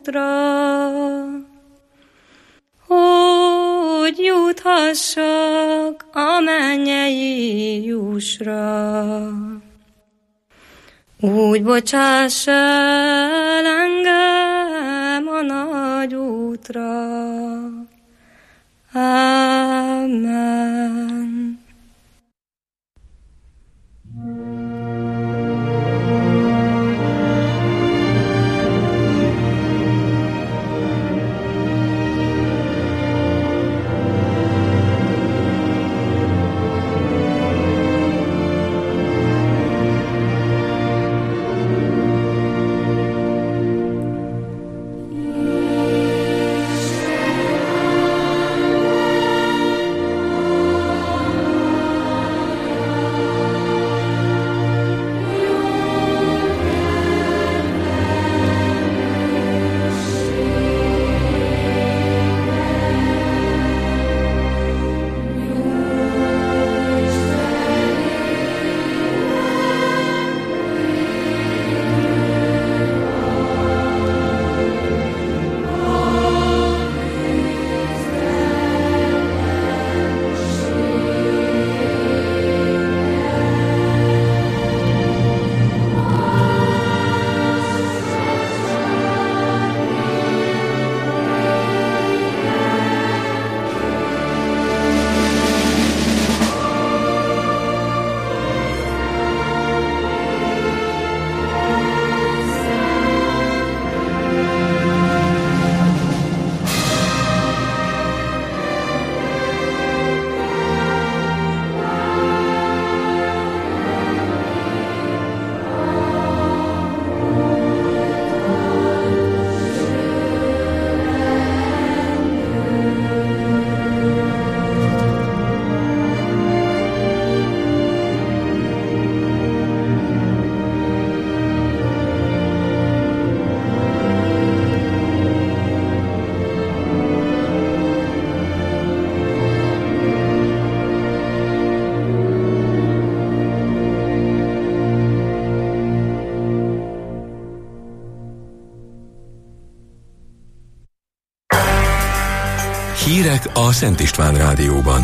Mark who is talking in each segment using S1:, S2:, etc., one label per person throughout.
S1: útra, hogy juthassak a mennyei jussra. Úgy bocsáss el engem a nagy útra. Amen.
S2: Hírek a Szent István Rádióban.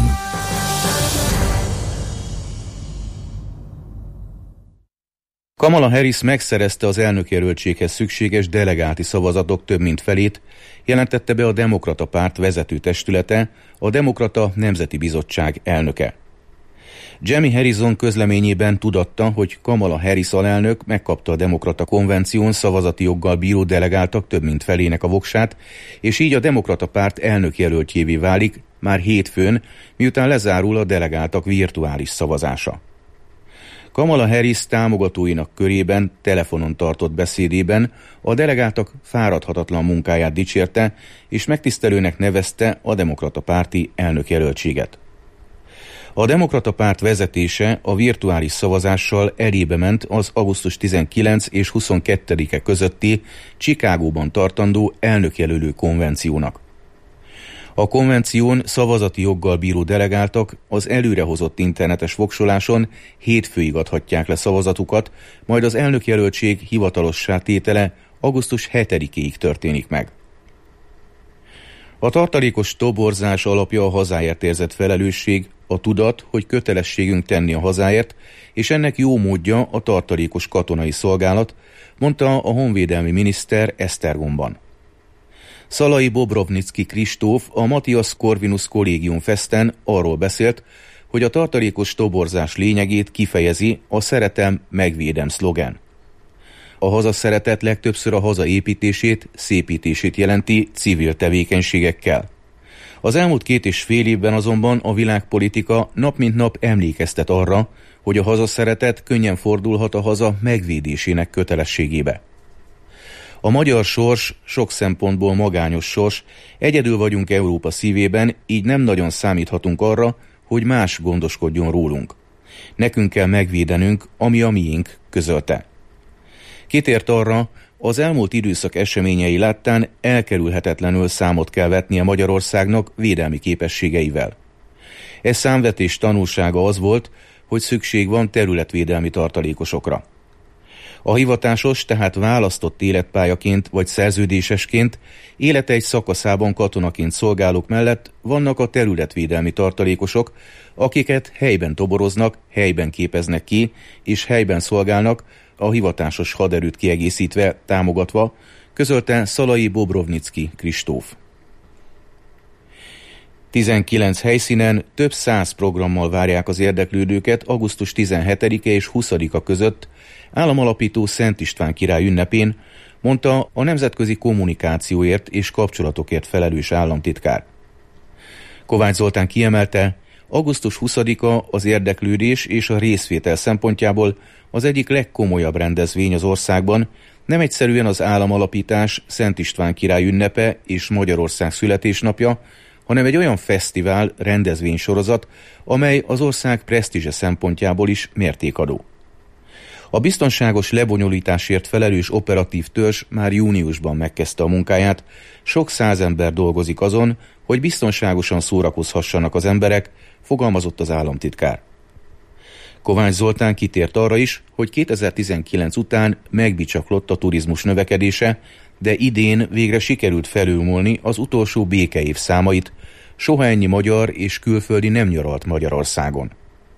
S3: Kamala Harris megszerezte az elnökjelöltséghez szükséges delegáti szavazatok több mint felét, jelentette be a Demokrata Párt vezető testülete, a Demokrata Nemzeti Bizottság elnöke. Jamie Harrison közleményében tudatta, hogy Kamala Harris alelnök megkapta a Demokrata Konvención szavazati joggal bíró delegáltak több mint felének a voksát, és így a Demokrata Párt elnökjelöltjévé válik már hétfőn, miután lezárul a delegáltak virtuális szavazása. Kamala Harris támogatóinak körében telefonon tartott beszédében a delegáltak fáradhatatlan munkáját dicsérte, és megtisztelőnek nevezte a Demokrata Párti elnökjelöltséget. A Demokrata Párt vezetése a virtuális szavazással elébe ment az augusztus 19 és 22-e közötti Chicagóban tartandó elnökjelölő konvenciónak. A konvención szavazati joggal bíró delegáltak az előrehozott internetes voksoláson hétfőig adhatják le szavazatukat, majd az elnökjelöltség hivatalossá tétele augusztus 7-ig történik meg. A tartalékos toborzás alapja a hazáért érzett felelősség, a tudat, hogy kötelességünk tenni a hazáért, és ennek jó módja a tartalékos katonai szolgálat, mondta a honvédelmi miniszter Esztergomban. Szalai Bobrovnicki Kristóf a Matthias Corvinus Kollégium Festen arról beszélt, hogy a tartalékos toborzás lényegét kifejezi a szeretem, megvédem szlogen. A hazaszeretet legtöbbször a haza építését, szépítését jelenti civil tevékenységekkel. Az elmúlt 2,5 évben azonban a világpolitika nap mint nap emlékeztet arra, hogy a hazaszeretet könnyen fordulhat a haza megvédésének kötelességébe. A magyar sors sok szempontból magányos sors, egyedül vagyunk Európa szívében, így nem nagyon számíthatunk arra, hogy más gondoskodjon rólunk. Nekünk kell megvédenünk, ami a miénk, közölte. Kitért arra, az elmúlt időszak eseményei láttán elkerülhetetlenül számot kell vetnie Magyarországnak védelmi képességeivel. Ez számvetés tanulsága az volt, hogy szükség van területvédelmi tartalékosokra. A hivatásos, tehát választott életpályaként vagy szerződésesként élete egy szakaszában katonaként szolgálók mellett vannak a területvédelmi tartalékosok, akiket helyben toboroznak, helyben képeznek ki, és helyben szolgálnak, a hivatásos haderőt kiegészítve, támogatva, közölte Szalai Bobrovnicki Kristóf. 19 helyszínen több 100 programmal várják az érdeklődőket augusztus 17-e és 20-a között államalapító Szent István király ünnepén, mondta a nemzetközi kommunikációért és kapcsolatokért felelős államtitkár. Kovács Zoltán kiemelte, augusztus 20-a az érdeklődés és a részvétel szempontjából az egyik legkomolyabb rendezvény az országban, nem egyszerűen az államalapítás, Szent István király ünnepe és Magyarország születésnapja, hanem egy olyan fesztivál, rendezvénysorozat, amely az ország presztízse szempontjából is mértékadó. A biztonságos lebonyolításért felelős operatív törzs már júniusban megkezdte a munkáját, sok 100 ember dolgozik azon, hogy biztonságosan szórakozhassanak az emberek, fogalmazott az államtitkár. Kovács Zoltán kitért arra is, hogy 2019 után megbicsaklott a turizmus növekedése, de idén végre sikerült felülmúlni az utolsó békeév számait, soha ennyi magyar és külföldi nem nyaralt Magyarországon.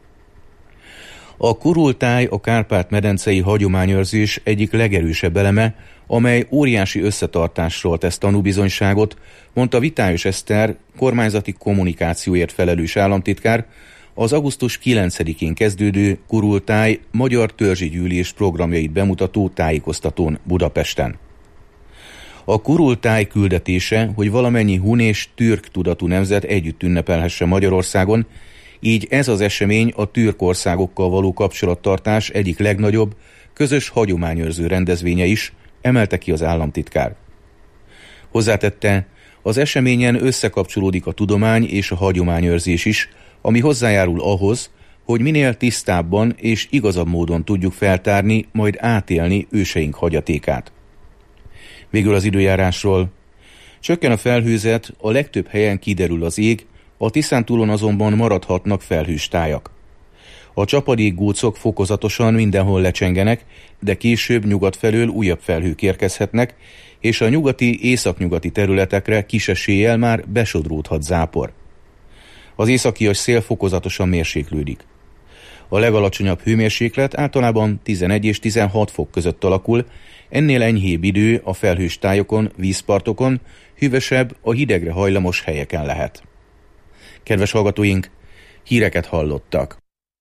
S3: A kurultáj a Kárpát-medencei hagyományőrzés egyik legerősebb eleme, amely óriási összetartásról tesz tanúbizonyságot, mondta Vitályos Eszter, kormányzati kommunikációért felelős államtitkár, az augusztus 9-én kezdődő kurultáj magyar törzsi gyűlés programjait bemutató tájékoztatón Budapesten. A kurultáj küldetése, hogy valamennyi hun és türk tudatú nemzet együtt ünnepelhesse Magyarországon, így ez az esemény a türk országokkal való kapcsolattartás egyik legnagyobb, közös hagyományőrző rendezvénye is, emelte ki az államtitkár. Hozzátette, az eseményen összekapcsolódik a tudomány és a hagyományőrzés is, ami hozzájárul ahhoz, hogy minél tisztábban és igazabb módon tudjuk feltárni, majd átélni őseink hagyatékát. Végül az időjárásról. Csökken a felhőzet, a legtöbb helyen kiderül az ég, a Tiszántúlon azonban maradhatnak felhős tájak. A csapadékgócok fokozatosan mindenhol lecsengenek, de később nyugat felől újabb felhők érkezhetnek, és a nyugati, északnyugati területekre kis eséllyel már besodródhat zápor. Az északias szél fokozatosan mérséklődik. A legalacsonyabb hőmérséklet általában 11 és 16 fok között alakul, ennél enyhébb idő a felhős tájokon, vízpartokon, hűvösebb a hidegre hajlamos helyeken lehet. Kedves hallgatóink, híreket hallottak.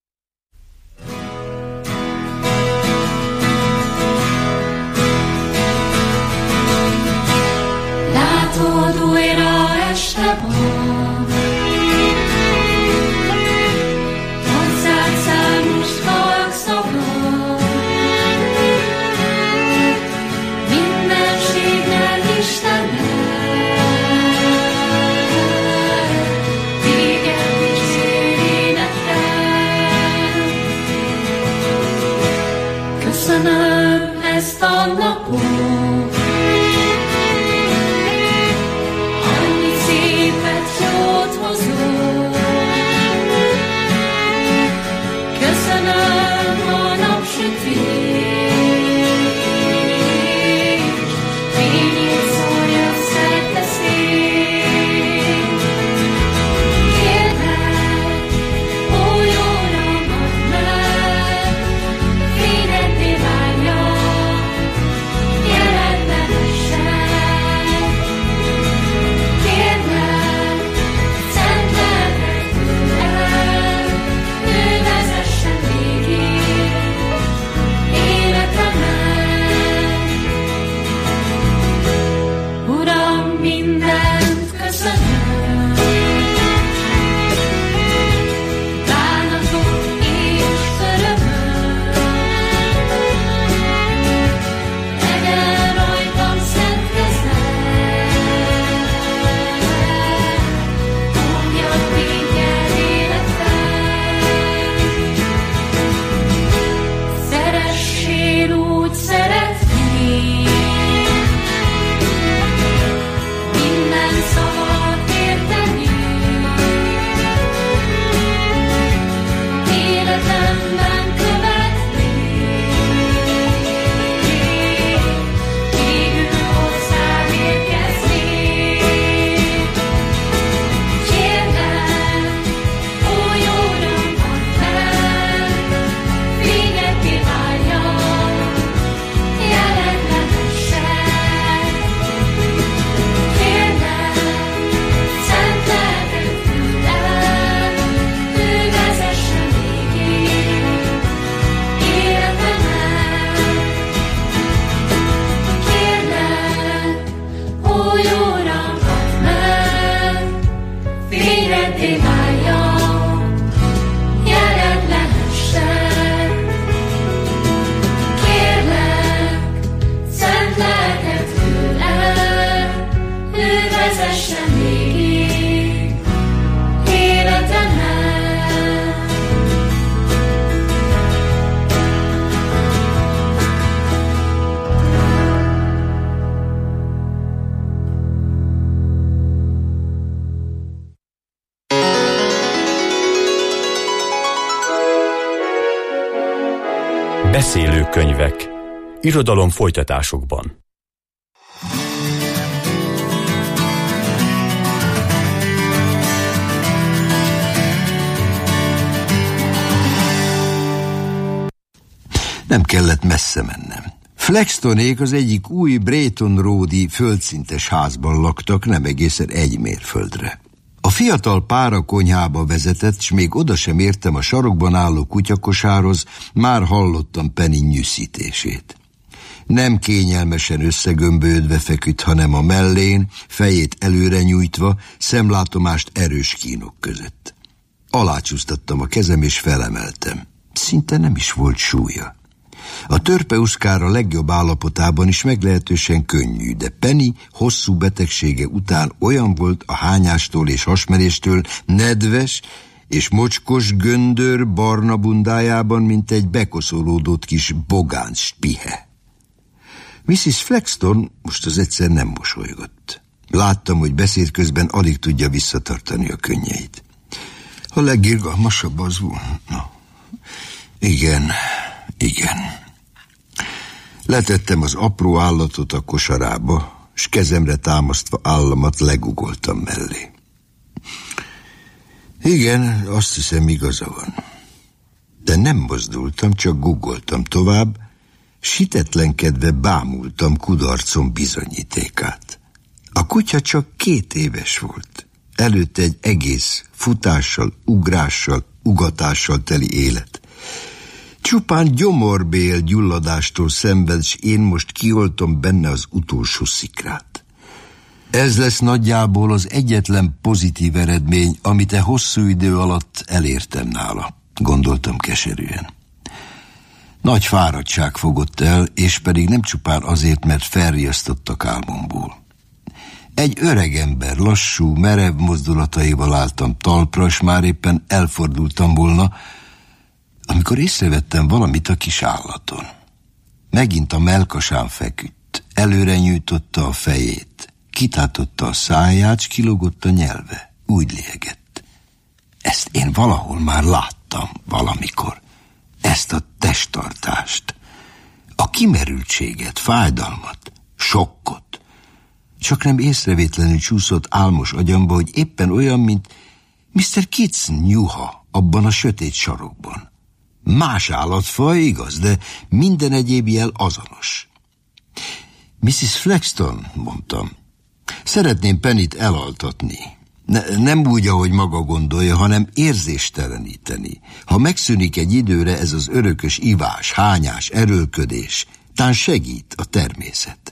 S4: Látod, újra este van, hozzád számos halk szava, mindenséggel Istennek, téged is énekel. Köszönöm ezt a napot, köszönöm a napsütés, fényét szórja szerte szét. Kérlek, ó jóra add meg, fényedné válja, jelen
S5: Beszélőkönyvek. Irodalom folytatásokban.
S6: Nem kellett messze mennem. Flextonék az egyik új Brayton Road-i földszintes házban laktak, nem egészen 1 mérföldre. A fiatal pár a konyhába vezetett, s még oda sem értem a sarokban álló kutyakosához, már hallottam Penny nyűszítését. Nem kényelmesen összegömbölyödve feküdt, hanem a mellén, fejét előre nyújtva, szemlátomást erős kínok között. Alácsúsztattam a kezem és felemeltem. Szinte nem is volt súlya. A törpeuszkára legjobb állapotában is meglehetősen könnyű, de Penny hosszú betegsége után olyan volt a hányástól és hasmeréstől nedves és mocskos göndör barna bundájában, mint egy bekoszolódott kis bogánc spihe. Mrs. Flexton most az egyszer nem mosolygott. Láttam, hogy beszéd közben alig tudja visszatartani a könnyeit. A legirgalmasabb az volna. Igen. Letettem az apró állatot a kosarába, s kezemre támasztva államat legugoltam mellé. Igen, azt hiszem, igaza van. De nem mozdultam, csak guggoltam tovább, s hitetlenkedve bámultam kudarcom bizonyítékát. A kutya csak 2 éves volt. Előtte egy egész futással, ugrással, ugatással teli élet. Csupán gyomorbél gyulladástól szenved, s én most kioltom benne az utolsó szikrát. Ez lesz nagyjából az egyetlen pozitív eredmény, amit hosszú idő alatt elértem nála, gondoltam keserűen. Nagy fáradtság fogott el, és pedig nem csupán azért, mert felriasztottak álmomból. Egy öreg ember lassú, merev mozdulataival álltam talpra, s már éppen elfordultam volna, amikor észrevettem valamit a kis állaton. Megint a mellkasán feküdt, előre nyújtotta a fejét, kitátotta a száját, s kilógott a nyelve. Úgy lélegett. Ezt én valahol már láttam valamikor. Ezt a testtartást. A kimerültséget, fájdalmat, sokkot. Csak nem észrevétlenül csúszott álmos agyamba, hogy éppen olyan, mint Mr. Kitson nyuha abban a sötét sarokban. Más állatfaj, igaz, de minden egyéb jel azonos. Mrs. Flexton, mondtam, szeretném Pennyt elaltatni. Nem úgy, ahogy maga gondolja, hanem érzésteleníteni. Ha megszűnik egy időre ez az örökös ivás, hányás, erőlködés, tán segít a természet.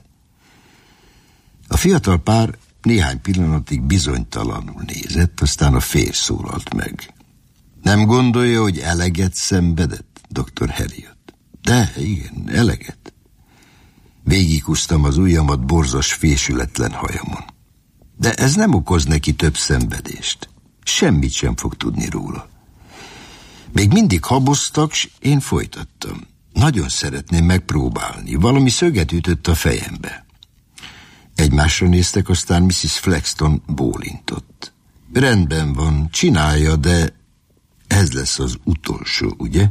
S6: A fiatal pár néhány pillanatig bizonytalanul nézett, aztán a férj szólalt meg. Nem gondolja, hogy eleget szenvedett, Dr. Harriot? De, igen, eleget. Végighúztam az ujjamat borzas fésületlen hajamon. De ez nem okoz neki több szenvedést. Semmit sem fog tudni róla. Még mindig haboztak, s én folytattam. Nagyon szeretném megpróbálni. Valami szöget ütött a fejembe. Egymásra néztek, aztán Mrs. Flexton bólintott. Rendben van, csinálja, de ez lesz az utolsó, ugye?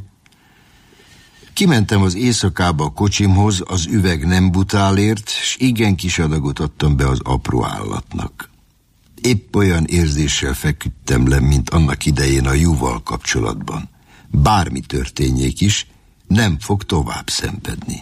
S6: Kimentem az éjszakába a kocsimhoz, az üveg nem butálért, s igen kis adagot adtam be az apró állatnak. Épp olyan érzéssel feküdtem le, mint annak idején a Juval kapcsolatban. Bármi történjék is, nem fog tovább szenvedni.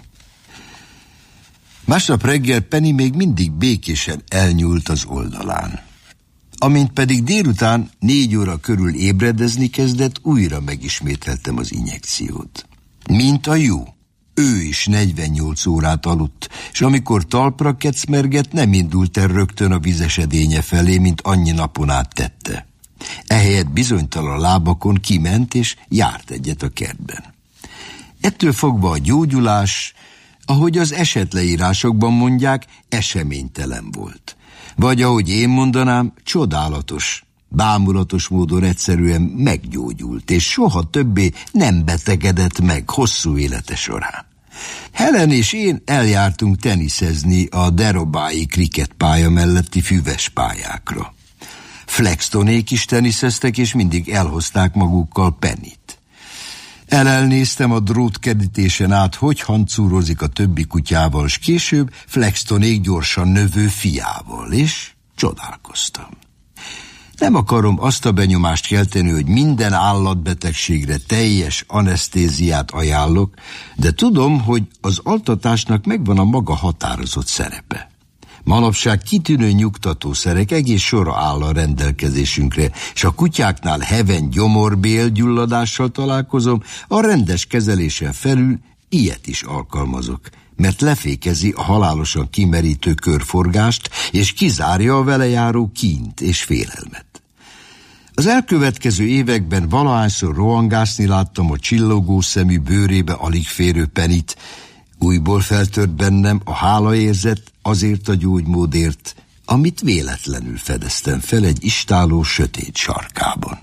S6: Másnap reggel Penny még mindig békésen elnyúlt az oldalán. Amint pedig délután 4 óra körül ébredezni kezdett, újra megismételtem az injekciót. Mint a Ju. Ő is 48 órát aludt, és amikor talpra kecmergett, nem indult el rögtön a vizesedénye felé, mint annyi napon át tette. Ehelyett bizonytalan lábakon kiment, és járt egyet a kertben. Ettől fogva a gyógyulás, ahogy az esetleírásokban mondják, eseménytelen volt. Vagy ahogy én mondanám, csodálatos, bámulatos módon egyszerűen meggyógyult, és soha többé nem betegedett meg hosszú élete során. Helen és én eljártunk teniszezni a Derobái kriketpálya melletti füves pályákra. Flextonék is teniszeztek, és mindig elhozták magukkal Pennyt. Elnéztem a drótkerítésen át, hogy hancúrozik a többi kutyával, s később Flextonék gyorsan növő fiával, és csodálkoztam. Nem akarom azt a benyomást kelteni, hogy minden állatbetegségre teljes anesztéziát ajánlok, de tudom, hogy az altatásnak megvan a maga határozott szerepe. Manapság kitűnő nyugtatószerek egész sora áll a rendelkezésünkre, és a kutyáknál heven gyomorbélgyulladással találkozom, a rendes kezelésen felül ilyet is alkalmazok, mert lefékezi a halálosan kimerítő körforgást, és kizárja a vele járó kínt és félelmet. Az elkövetkező években valahányszor rohangászni láttam a csillogó szemű bőrébe alig férő Pennyt, újból feltört bennem a hálaérzet azért a gyógymódért, amit véletlenül fedeztem fel egy istáló sötét sarkában.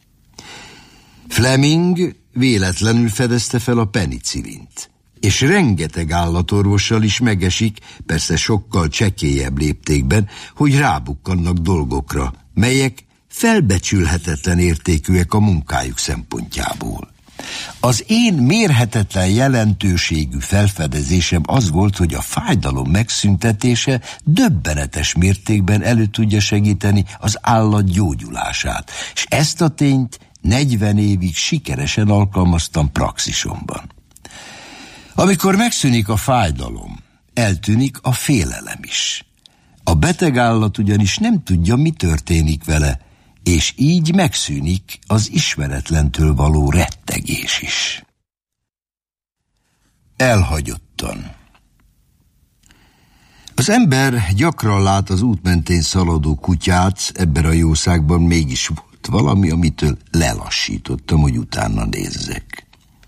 S6: Fleming véletlenül fedezte fel a penicillint, és rengeteg állatorvossal is megesik, persze sokkal csekélyebb léptékben, hogy rábukkannak dolgokra, melyek felbecsülhetetlen értékűek a munkájuk szempontjából. Az én mérhetetlen jelentőségű felfedezésem az volt, hogy a fájdalom megszüntetése döbbenetes mértékben elő tudja segíteni az állat gyógyulását, és ezt a tényt 40 évig sikeresen alkalmaztam praxisomban. Amikor megszűnik a fájdalom, eltűnik a félelem is. A beteg állat ugyanis nem tudja, mi történik vele, és így megszűnik az ismeretlentől való rettegés is. Elhagyottan. Az ember gyakran lát az út mentén szaladó kutyát, ebben a jószágban mégis volt valami, amitől lelassítottam, hogy utána nézzek.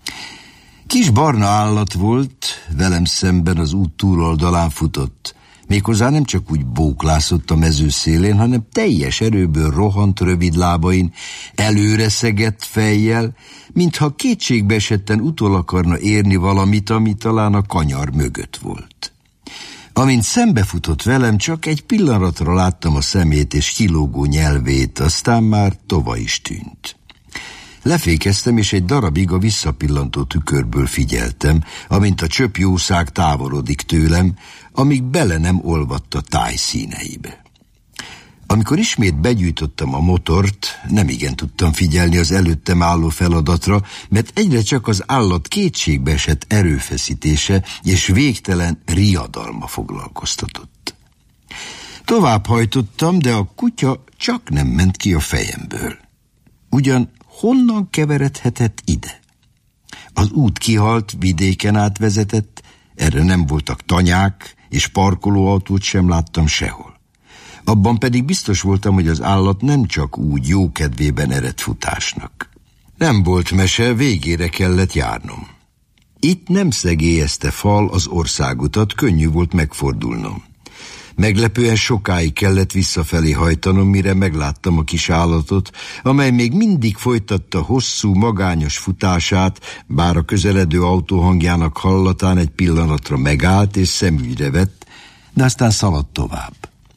S6: Kis barna állat volt, velem szemben az út túloldalán futott. Méghozzá nem csak úgy bóklászott a mező szélén, hanem teljes erőből rohant rövid lábain, előre szegett fejjel, mintha kétségbe esetten utol akarna érni valamit, ami talán a kanyar mögött volt. Amint szembefutott velem, csak egy pillanatra láttam a szemét és kilógó nyelvét, aztán már tova is tűnt. Lefékeztem, és egy darabig a visszapillantó tükörből figyeltem, amint a csöpjószág távolodik tőlem, amíg bele nem olvadt a táj színeibe. Amikor ismét begyújtottam a motort, nemigen tudtam figyelni az előttem álló feladatra, mert egyre csak az állat kétségbe esett erőfeszítése és végtelen riadalma foglalkoztatott. Tovább hajtottam, de a kutya csak nem ment ki a fejemből. Ugyan honnan keveredhetett ide? Az út kihalt, vidéken átvezetett, erre nem voltak tanyák, és parkolóautót sem láttam sehol. Abban pedig biztos voltam, hogy az állat nem csak úgy jókedvében eredt futásnak. Nem volt mese, végére kellett járnom. Itt nem szegélyezte fal az országutat, könnyű volt megfordulnom. Meglepően sokáig kellett visszafelé hajtanom, mire megláttam a kis állatot, amely még mindig folytatta hosszú, magányos futását, bár a közeledő autó hangjának hallatán egy pillanatra megállt és szemügyre vett, de aztán szaladt tovább.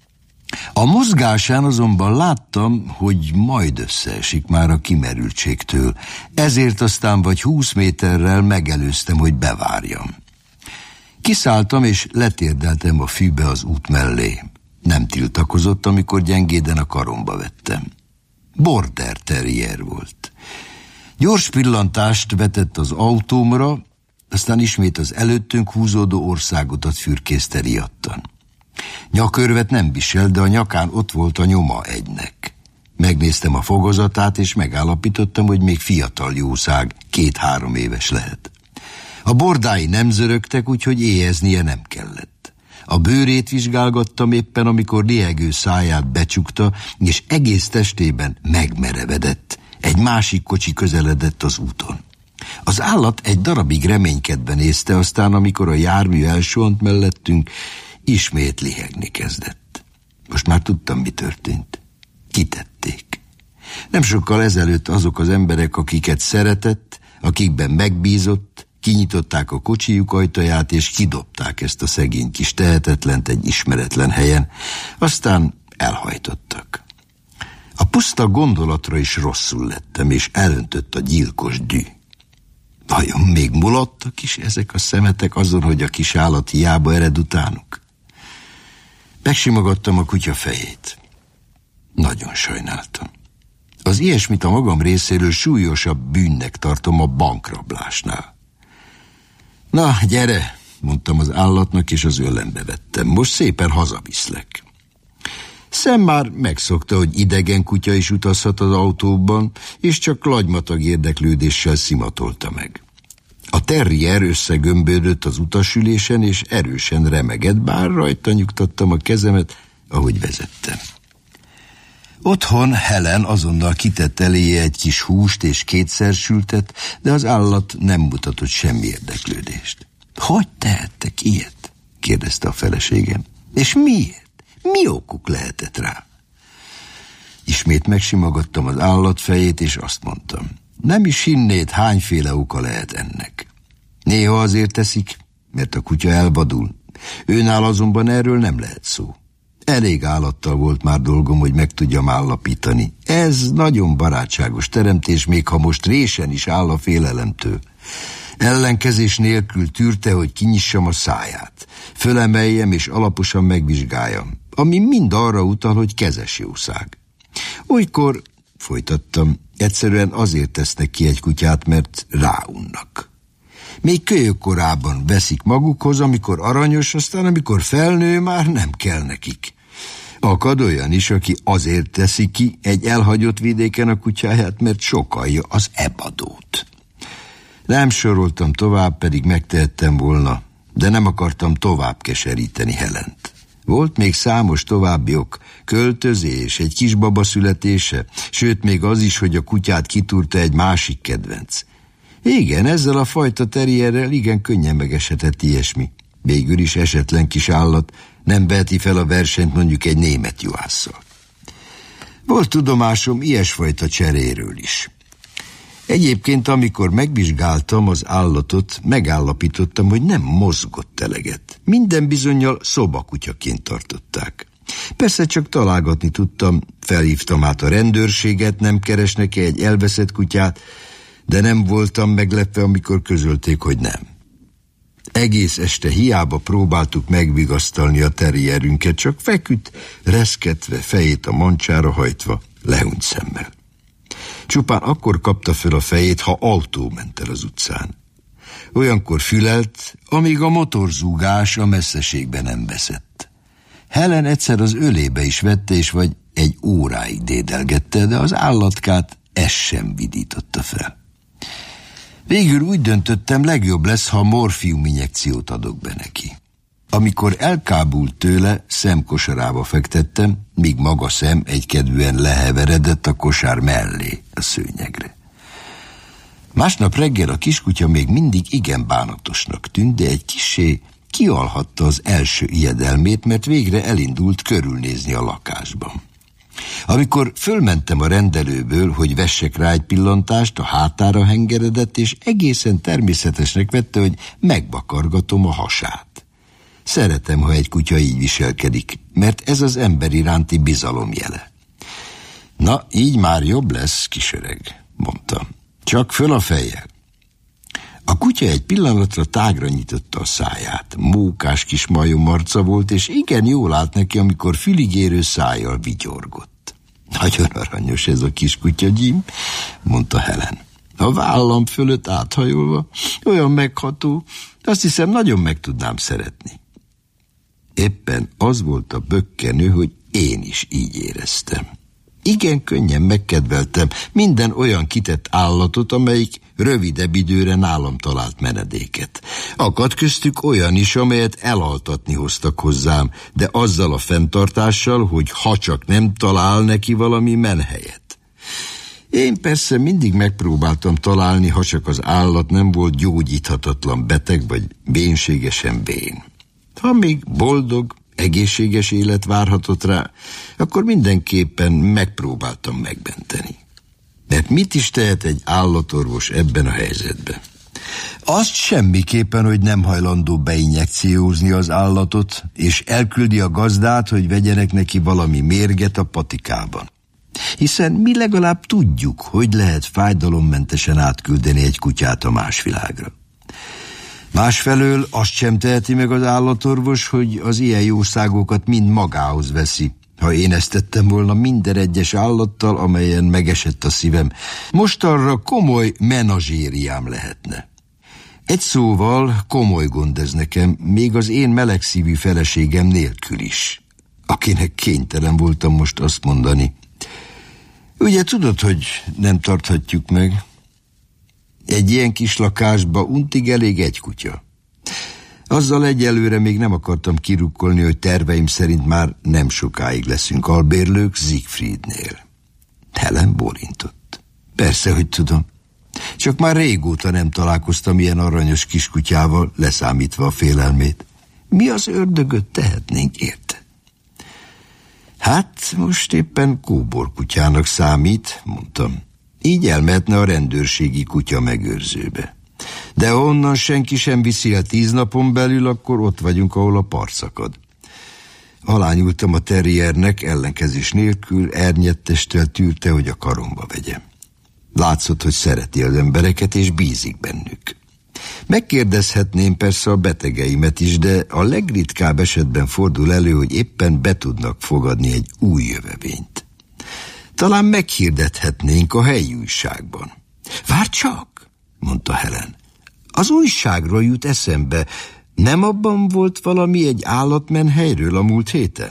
S6: A mozgásán azonban láttam, hogy majd összeesik már a kimerültségtől, ezért aztán vagy 20 méterrel megelőztem, hogy bevárjam. Kiszálltam és letérdeltem a fűbe az út mellé. Nem tiltakozott, amikor gyengéden a karomba vettem. Border terrier volt. Gyors pillantást vetett az autómra, aztán ismét az előttünk húzódó országutat fürkészte riadtan. Nyakörvet nem visel, de a nyakán ott volt a nyoma egynek. Megnéztem a fogozatát, és megállapítottam, hogy még fiatal jószág, 2-3 éves lehet. A bordái nem zörögtek, úgyhogy éheznie nem kellett. A bőrét vizsgálgattam éppen, amikor liegő száját becsukta, és egész testében megmerevedett. Egy másik kocsi közeledett az úton. Az állat egy darabig reménykedve nézte, aztán, amikor a jármű elsuhant mellettünk, ismét lihegni kezdett. Most már tudtam, mi történt. Kitették. Nem sokkal ezelőtt azok az emberek, akiket szeretett, akikben megbízott, kinyitották a kocsijuk ajtaját, és kidobták ezt a szegény kis tehetetlent egy ismeretlen helyen, aztán elhajtottak. A puszta gondolatra is rosszul lettem, és elöntött a gyilkos dű. Vajon még mulattak is ezek a szemetek azon, hogy a kis állat hiába ered utánuk? Megsimogattam a kutya fejét. Nagyon sajnáltam. Az ilyesmit a magam részéről súlyosabb bűnnek tartom a bankrablásnál. Na, gyere, mondtam az állatnak, és az ölembe vettem. Most szépen hazaviszlek. Sam már megszokta, hogy idegen kutya is utazhat az autóban, és csak lagymatag érdeklődéssel szimatolta meg. A terrier összegömbödött az utasülésen, és erősen remegett, bár rajta nyugtattam a kezemet, ahogy vezettem. Otthon Helen azonnal kitett eléje egy kis húst és 2 sültet, de az állat nem mutatott semmi érdeklődést. Hogy tehettek ilyet? kérdezte a feleségem. És miért? Mi okuk lehetett rá? Ismét megsimogattam az állat fejét, és azt mondtam. Nem is hinnéd, hányféle oka lehet ennek. Néha azért teszik, mert a kutya elvadul. Őnál azonban erről nem lehet szó. Elég állattal volt már dolgom, hogy meg tudjam állapítani. Ez nagyon barátságos teremtés, még ha most résen is áll a félelemtől. Ellenkezés nélkül tűrte, hogy kinyissam a száját. Fölemeljem és alaposan megvizsgáljam, ami mind arra utal, hogy kezes jószág. Olykor, folytattam, egyszerűen azért tesznek ki egy kutyát, mert ráunnak. Még kölyök korában veszik magukhoz, amikor aranyos, aztán amikor felnő, már nem kell nekik. Akad olyan is, aki azért teszi ki egy elhagyott vidéken a kutyáját, mert sokalja az ebadót. Nem soroltam tovább, pedig megtehettem volna, de nem akartam tovább keseríteni Helent. Volt még számos további ok, költözés, egy kisbaba születése, sőt még az is, hogy a kutyát kitúrta egy másik kedvenc. Igen, ezzel a fajta terrierrel igen könnyen megeshetett ilyesmi. Végül is esetlen kis állat nem veheti fel a versenyt mondjuk egy német juhásszal. Volt tudomásom ilyesfajta cseréről is. Egyébként, amikor megvizsgáltam az állatot, megállapítottam, hogy nem mozgott eleget. Minden bizonnyal szobakutyaként tartották. Persze csak találgatni tudtam, felhívtam át a rendőrséget, nem keresnek-e egy elveszett kutyát, de nem voltam meglepve, amikor közölték, hogy nem. Egész este hiába próbáltuk megvigasztalni a terrierünket, csak feküdt, reszketve, fejét a mancsára hajtva, lehúnyt szemmel. Csupán akkor kapta fel a fejét, ha autó ment el az utcán. Olyankor fülelt, amíg a motorzúgás a messzeségbe nem veszett. Helen egyszer az ölébe is vette, és vagy egy óráig dédelgette, de az állatkát ez sem vidította fel. Végül úgy döntöttem, legjobb lesz, ha morfiuminjekciót adok be neki. Amikor elkábult tőle, szemkosarába fektettem, míg maga szem egykedvűen leheveredett a kosár mellé, a szőnyegre. Másnap reggel a kiskutya még mindig igen bánatosnak tűnt, de egy kissé kialhatta az első ijedelmét, mert végre elindult körülnézni a lakásban. Amikor fölmentem a rendelőből, hogy vessek rá egy pillantást, a hátára hengeredett, és egészen természetesnek vette, hogy megvakargatom a hasát. Szeretem, ha egy kutya így viselkedik, mert ez az ember iránti bizalom jele. Na, így már jobb lesz, kisöreg, mondtam. Csak föl a fejjel. A kutya egy pillanatra tágra nyitotta a száját. Mókás kis majom arca volt, és igen jól állt neki, amikor füligérő szájjal vigyorgott. Nagyon aranyos ez a kis kutya, Jim, mondta Helen. A vállam fölött áthajolva, olyan megható, azt hiszem, nagyon meg tudnám szeretni. Éppen az volt a bökkenő, hogy én is így éreztem. Igen könnyen megkedveltem minden olyan kitett állatot, amelyik rövidebb időre nálam talált menedéket. Akadt köztük olyan is, amelyet elaltatni hoztak hozzám, de azzal a fenntartással, hogy ha csak nem talál neki valami menhelyet. Én persze mindig megpróbáltam találni, ha csak az állat nem volt gyógyíthatatlan beteg vagy bénségesen bén. Ha még boldog, egészséges élet várhatott rá, akkor mindenképpen megpróbáltam megmenteni. Mert mit is tehet egy állatorvos ebben a helyzetben? Azt semmiképpen, hogy nem hajlandó beinjekciózni az állatot, és elküldi a gazdát, hogy vegyenek neki valami mérget a patikában. Hiszen mi legalább tudjuk, hogy lehet fájdalommentesen átküldeni egy kutyát a más világra. Másfelől azt sem teheti meg az állatorvos, hogy az ilyen jószágokat mind magához veszi. Ha én ezt tettem volna minden egyes állattal, amelyen megesett a szívem, most arra komoly menazsériám lehetne. Egy szóval komoly gond ez nekem, még az én melegszívű feleségem nélkül is, akinek kénytelen voltam most azt mondani. Ugye tudod, hogy nem tarthatjuk meg? Egy ilyen kis lakásba untig elég egy kutya. Azzal egyelőre még nem akartam kirukkolni, hogy terveim szerint már nem sokáig leszünk albérlők Siegfriednél. Helen bólintott. Persze, hogy tudom. Csak már régóta nem találkoztam ilyen aranyos kiskutyával, leszámítva a félelmét. Mi az ördögöt tehetnénk érte? Hát, most éppen kóborkutyának számít, mondtam. Így elmehetne a rendőrségi kutya megőrzőbe. De ha onnan senki sem viszi el 10 napon belül, akkor ott vagyunk, ahol a part szakad. Alányultam a terriernek, ellenkezés nélkül, ernyettestel tűrte, hogy a karomba vegyem. Látszott, hogy szereti az embereket, és bízik bennük. Megkérdezhetném persze a betegeimet is, de a legritkább esetben fordul elő, hogy éppen be tudnak fogadni egy új jövevényt. Talán meghirdethetnénk a helyi újságban. Várj csak, mondta Helen. Az újságról jut eszembe. Nem abban volt valami egy állatmenhelyről a múlt héten?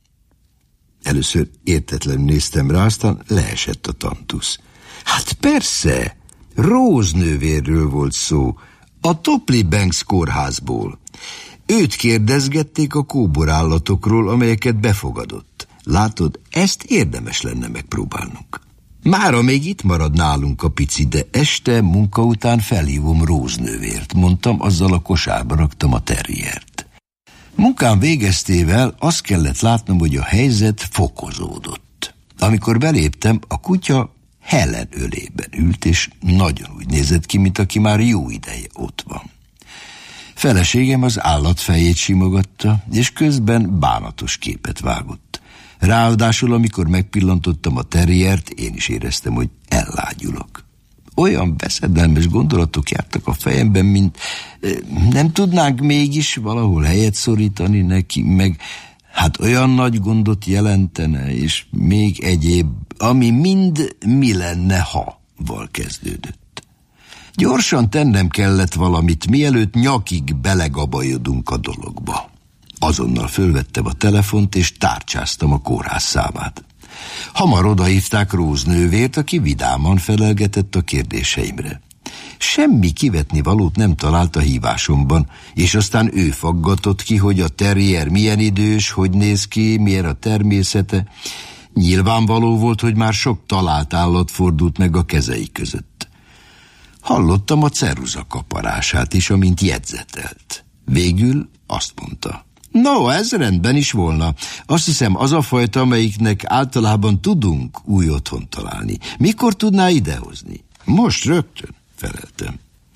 S6: Először értetlenül néztem rá, aztán leesett a tantusz. Hát persze, Rose nővérről volt szó, a Topley Banks kórházból. Őt kérdezgették a kóborállatokról, amelyeket befogadott. Látod, ezt érdemes lenne megpróbálnunk. Mára még itt marad nálunk a pici, de este munka után felhívom Rose nővért, mondtam, azzal a kosárba raktam a terriert. Munkám végeztével azt kellett látnom, hogy a helyzet fokozódott. Amikor beléptem, a kutya Helen ölében ült, és nagyon úgy nézett ki, mint aki már jó ideje ott van. Feleségem az állat fejét simogatta, és közben bánatos képet vágott. Ráadásul, amikor megpillantottam a terriert, én is éreztem, hogy ellágyulok. Olyan veszedelmes gondolatok jártak a fejemben, mint nem tudnánk mégis valahol helyet szorítani neki, meg hát olyan nagy gondot jelentene, és még egyéb, ami mind mi lenne, ha-val kezdődött. Gyorsan tennem kellett valamit, mielőtt nyakig belegabajodunk a dologba. Azonnal fölvettem a telefont, és tárcsáztam a kórház számát. Hamar odahívták Rose nővért, aki vidáman felelgetett a kérdéseimre. Semmi kivetni valót nem talált a hívásomban, és aztán ő faggatott ki, hogy a terrier milyen idős, hogy néz ki, milyen a természete. Nyilvánvaló volt, hogy már sok talált állat fordult meg a kezei között. Hallottam a ceruza kaparását is, amint jegyzetelt. Végül azt mondta: no, ez rendben is volna. Azt hiszem, az a fajta, amelyiknek általában tudunk új otthont találni. Mikor tudná idehozni? Most rögtön, feleltem.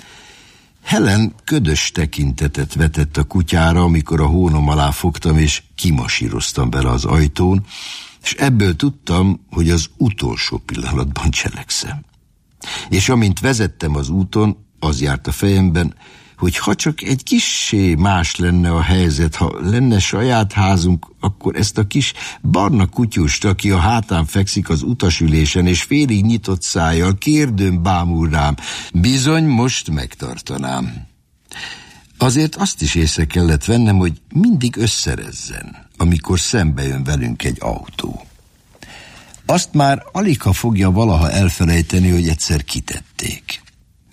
S6: Helen ködös tekintetet vetett a kutyára, amikor a hónom alá fogtam, és kimasíroztam vele az ajtón, és ebből tudtam, hogy az utolsó pillanatban cselekszem. És amint vezettem az úton, az járt a fejemben, hogy ha csak egy kissé más lenne a helyzet, ha lenne saját házunk, akkor ezt a kis barna kutyust, aki a hátán fekszik az utasülésen, és félig nyitott szájjal kérdőn bámul rám, bizony most megtartanám. Azért azt is észre kellett vennem, hogy mindig összerezzen, amikor szembe jön velünk egy autó. Azt már aligha fogja valaha elfelejteni, hogy egyszer kitették.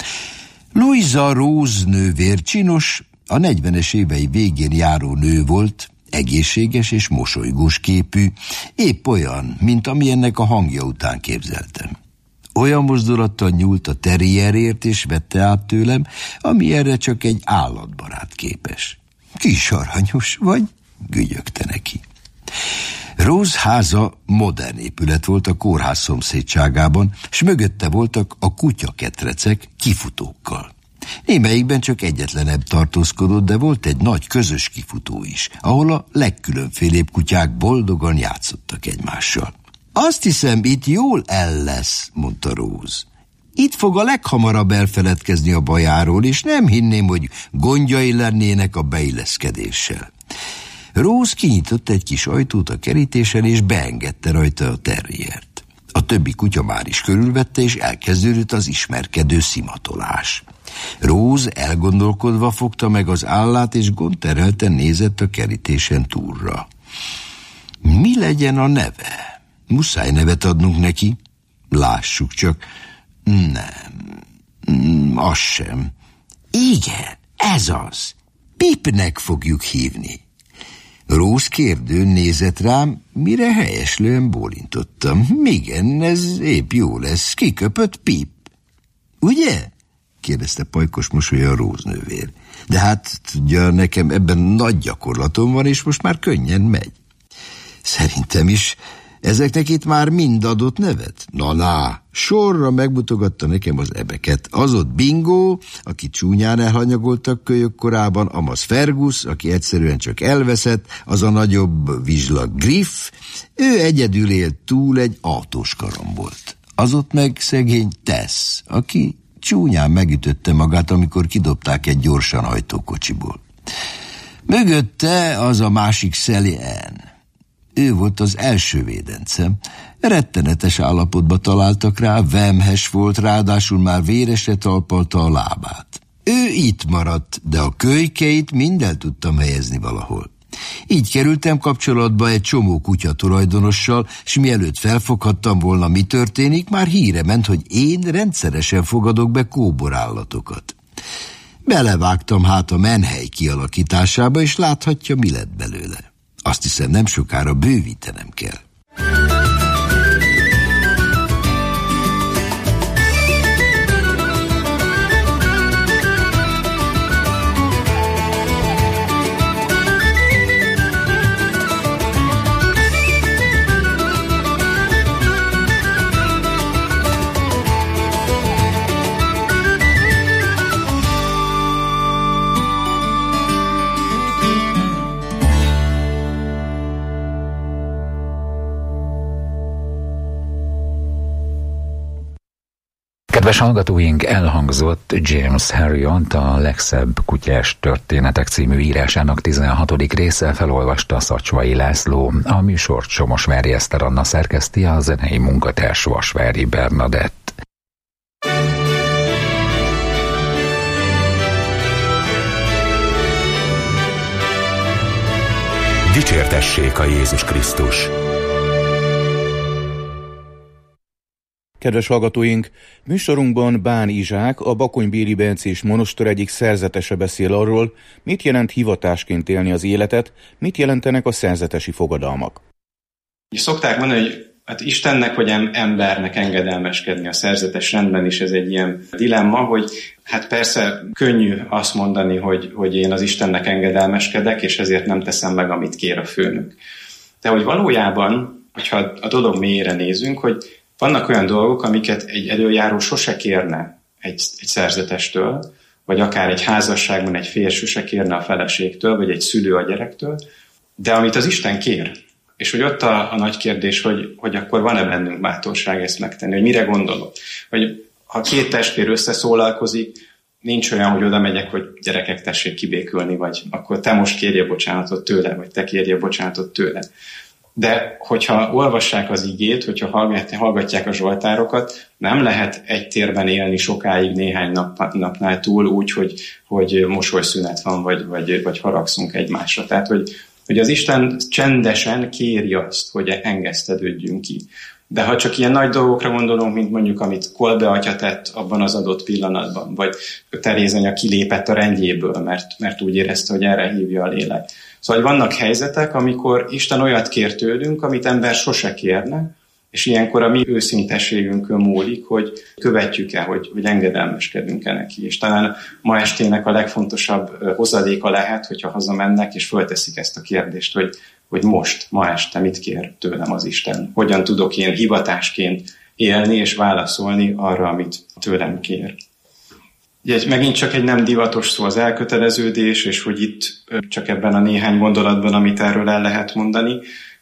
S6: Louisa Rose nővér csinos, a 40-es évei végén járó nő volt, egészséges és mosolygós képű, épp olyan, mint amilyennek a hangja után képzeltem. Olyan mozdulattal nyúlt a terrierért és vette át tőlem, ami erre csak egy állatbarát képes. Kis aranyos vagy, gügyögte neki. Rose háza modern épület volt a kórház szomszédságában, s mögötte voltak a kutyaketrecek kifutókkal. Némelyikben csak egyetlenebb tartózkodott, de volt egy nagy közös kifutó is, ahol a legkülönfélébb kutyák boldogan játszottak egymással. Azt hiszem, itt jól el lesz, mondta Rose. Itt fog a leghamarabb elfeledkezni a bajáról, és nem hinném, hogy gondjai lennének a beilleszkedéssel. Rose kinyitott egy kis ajtót a kerítésen, és beengedte rajta a terriert. A többi kutya már is körülvette, és elkezdődött az ismerkedő szimatolás. Rose elgondolkodva fogta meg az állát, és gondterhelten nézett a kerítésen túlra. Mi legyen a neve? Muszáj nevet adnunk neki? Lássuk csak. Nem, az sem. Igen, ez az. Pipnek fogjuk hívni. Rose kérdőn nézett rám, mire helyeslően bólintottam. Igen, ez épp jó lesz. Kiköpött Pip. Ugye? Kérdezte pajkos mosolya a Rose nővér. De hát, tudja, nekem ebben nagy gyakorlatom van, és most már könnyen megy. Szerintem is. Ezeknek itt már mind adott nevet? Na, sorra megmutogatta nekem az ebeket. Az ott Bingo, aki csúnyán elhanyagoltak kölyök korában, amaz Fergus, aki egyszerűen csak elveszett, az a nagyobb vizsla Griff, ő egyedül élt túl egy autós karambolt. Az ott meg szegény Tess, aki csúnyán megütötte magát, amikor kidobták egy gyorsan hajtókocsiból. Mögötte az a másik Sally Ann. Ő volt az első védencem. Rettenetes állapotba találtak rá, vemhes volt, ráadásul már véresre talpalta a lábát. Ő itt maradt, de a kölykeit mind el tudtam helyezni valahol. Így kerültem kapcsolatba egy csomó kutya tulajdonossal, és mielőtt felfoghattam volna, mi történik, már híre ment, hogy én rendszeresen fogadok be kóborállatokat. Belevágtam hát a menhely kialakításába, és láthatja, mi lett belőle. Azt hiszem, nem sokára bővítenem kell.
S7: Kedves hallgatóink, elhangzott James Herriot a Legszebb kutyás történetek című írásának 16. része, felolvasta Szacsvai László, a műsort Somosvári Eszter Anna szerkeszti, a zenei munkatárs Vasvári Bernadett.
S2: Dicsértessék a Jézus Krisztus!
S3: Kedves hallgatóink, műsorunkban Bán Izsák, a Bakonybéli Bencés monostor egyik szerzetese beszél arról, mit jelent hivatásként élni az életet, mit jelentenek a szerzetesi fogadalmak.
S8: Szokták mondani, hogy hát Istennek vagy embernek engedelmeskedni a szerzetes rendben is, ez egy ilyen dilemma, hogy hát persze könnyű azt mondani, hogy én az Istennek engedelmeskedek, és ezért nem teszem meg, amit kér a főnök. De hogy valójában, hogyha a dolog mélyére nézünk, hogy vannak olyan dolgok, amiket egy előjáró sose kérne egy szerzetestől, vagy akár egy házasságban egy férj sose kérne a feleségtől, vagy egy szülő a gyerektől, de amit az Isten kér. És hogy ott a nagy kérdés, hogy akkor van-e bennünk bátorság ezt megtenni, hogy mire gondolok. Hogy ha két testvér összeszólalkozik, nincs olyan, hogy oda megyek, hogy gyerekek, tessék kibékülni, vagy akkor te most kérje bocsánatot tőle, vagy te kérje bocsánatot tőle. De hogyha olvassák az igét, hogyha hallgatják a zsoltárokat, nem lehet egy térben élni sokáig, néhány napnál túl úgy, hogy mosolyszünet van, vagy haragszunk egymásra. Tehát, hogy az Isten csendesen kéri azt, hogy engesztelődjünk ki. De ha csak ilyen nagy dolgokra gondolunk, mint mondjuk, amit Kolbe atya tett abban az adott pillanatban, vagy Teréz anya kilépett a rendjéből, mert úgy érezte, hogy erre hívja a lélek. Szóval vannak helyzetek, amikor Isten olyat kér tőlünk, amit ember sose kérne, és ilyenkor a mi őszintességünkön múlik, hogy követjük-e, hogy engedelmeskedünk-e neki. És talán ma estének a legfontosabb hozadéka lehet, hogyha hazamennek, és fölteszik ezt a kérdést, hogy most, ma este mit kér tőlem az Isten? Hogyan tudok én hivatásként élni és válaszolni arra, amit tőlem kér? Ugye, megint csak egy nem divatos szó az elköteleződés, és hogy itt csak ebben a néhány gondolatban, amit erről el lehet mondani,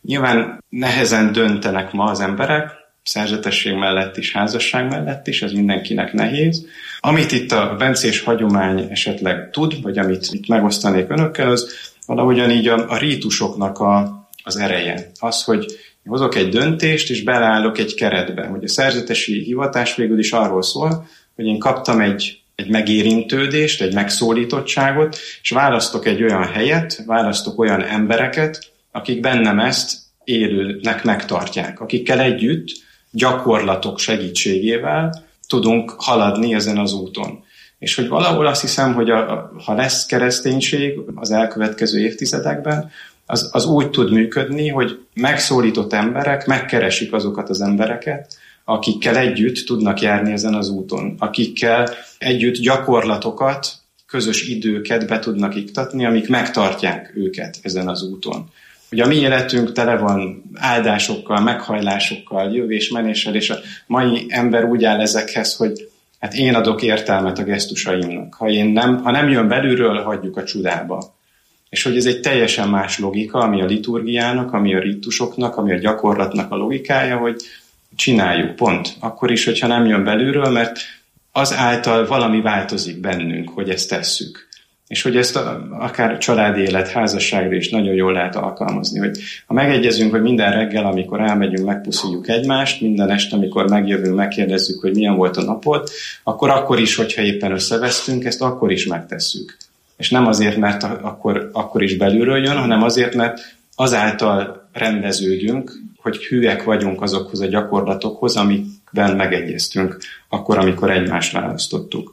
S8: Nyilván nehezen döntenek ma az emberek, szerzetesség mellett is, házasság mellett is, ez mindenkinek nehéz. Amit itt a bencés hagyomány esetleg tud, vagy amit itt megosztanék önökkel, az valahogyan így a rítusoknak az ereje. Az, hogy hozok egy döntést, és beleállok egy keretbe. Hogy a szerzetesi hivatás végül is arról szól, hogy én kaptam egy megérintődést, egy megszólítottságot, és választok egy olyan helyet, választok olyan embereket, akik bennem ezt élőnek megtartják, akikkel együtt gyakorlatok segítségével tudunk haladni ezen az úton. És hogy valahol azt hiszem, hogy ha lesz kereszténység az elkövetkező évtizedekben, az úgy tud működni, hogy megszólított emberek megkeresik azokat az embereket, akikkel együtt tudnak járni ezen az úton, akikkel együtt gyakorlatokat, közös időket be tudnak iktatni, amik megtartják őket ezen az úton. Ugye a mi életünk tele van áldásokkal, meghajlásokkal, jövés-menéssel, és a mai ember úgy áll ezekhez, hogy hát én adok értelmet a gesztusaimnak. Ha nem jön belülről, hagyjuk a csudába. És hogy ez egy teljesen más logika, ami a liturgiának, ami a rítusoknak, ami a gyakorlatnak a logikája, hogy csináljuk, pont. Akkor is, hogyha nem jön belülről, mert azáltal valami változik bennünk, hogy ezt tesszük. És hogy ezt akár családi élet, házasságra is nagyon jól lehet alkalmazni, hogy ha megegyezünk, hogy minden reggel, amikor elmegyünk, megpuszuljuk egymást, minden este, amikor megjövünk, megkérdezzük, hogy milyen volt a napod, akkor is, hogyha éppen összevesztünk, ezt akkor is megtesszük. És nem azért, mert akkor is belülről jön, hanem azért, mert azáltal rendeződünk, hogy hűek vagyunk azokhoz a gyakorlatokhoz, amikben megegyeztünk, akkor, amikor egymást választottuk.